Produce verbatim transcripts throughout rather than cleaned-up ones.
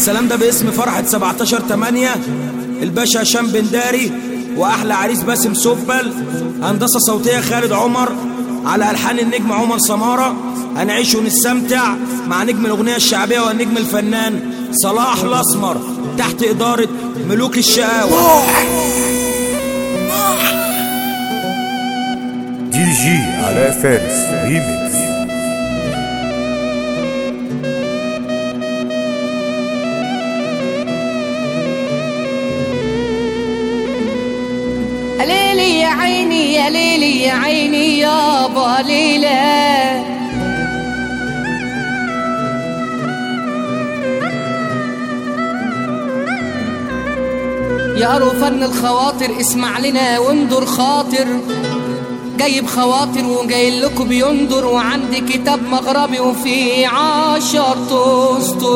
السلام ده باسم فرحة سبعتاشر تمانية الباشا هشام بنداري، واحلى عريس باسم سوبل، هندسة صوتية خالد عمر، على الحان النجم عمر سمارة. هنعيش ونستمتع مع نجم الاغنية الشعبية والنجم الفنان صلاح الاسمر تحت ادارة ملوك الشقاوة. دي جي علاء فارس ريميكس. ليلي يا عيني يا ليلي يا عيني يابا ليلى، يا فن الخواطر اسمع لنا واندر خاطر، جايب خواطر وجاي لكم بيندر، وعندي كتاب مغربي وفيه عشر تستر.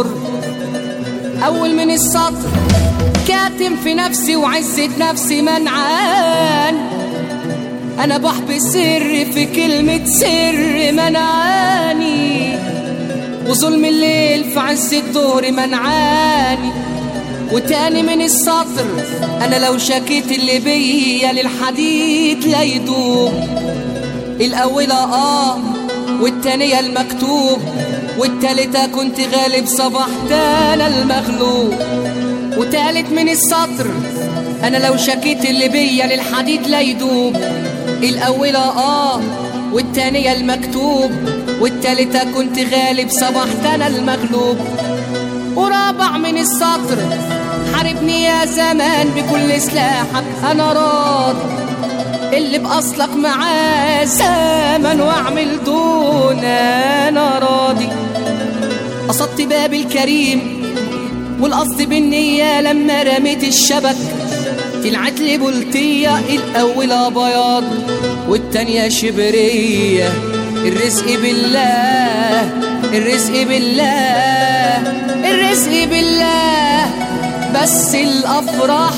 اول من السطر كاتم في نفسي وعزة نفسي منعان، انا بحب سر في كلمة سر منعاني، وظلم الليل في عز الدور منعاني. وتاني من السطر انا لو شكيت اللي بيا للحديد لا يدوب، الاولى اه والتانية المكتوب، والتالتة كنت غالب صبحت انا المغلوب. وتالت من السطر انا لو شكيت اللي بيا للحديد لا يدوب، الاولى اه والتانية المكتوب، والتالتة كنت غالب صبحت انا المغلوب. ورابع من السطر حاربني يا زمان بكل سلاحك انا راضي، اللي باصلك معاه زمن واعمل دون انا راضي. قصدت باب الكريم والقصد بالنية لما رميت الشبك، طلعت لي بلطية الاولى بياض والتانية شبرية. الرزق بالله الرزق بالله الرزق بالله، بس الافراح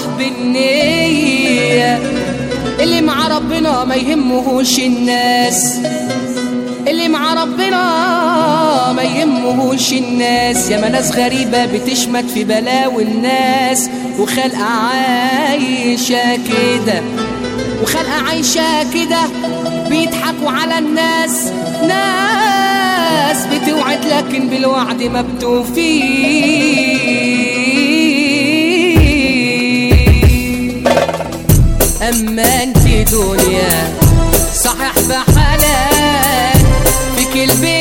بالنية. اللي مع ربنا ما يهمهوش الناس، اللي مع ربنا ما يهمهوش الناس. يا ما ناس غريبة بتشمت في بلاوي الناس، وخلقة عايشة كده وخلقة عايشة كده بيضحكوا على الناس، ناس بتوعد لكن بالوعد ما بتوفي. اما انت دنيا صحيح بحالك في كلمة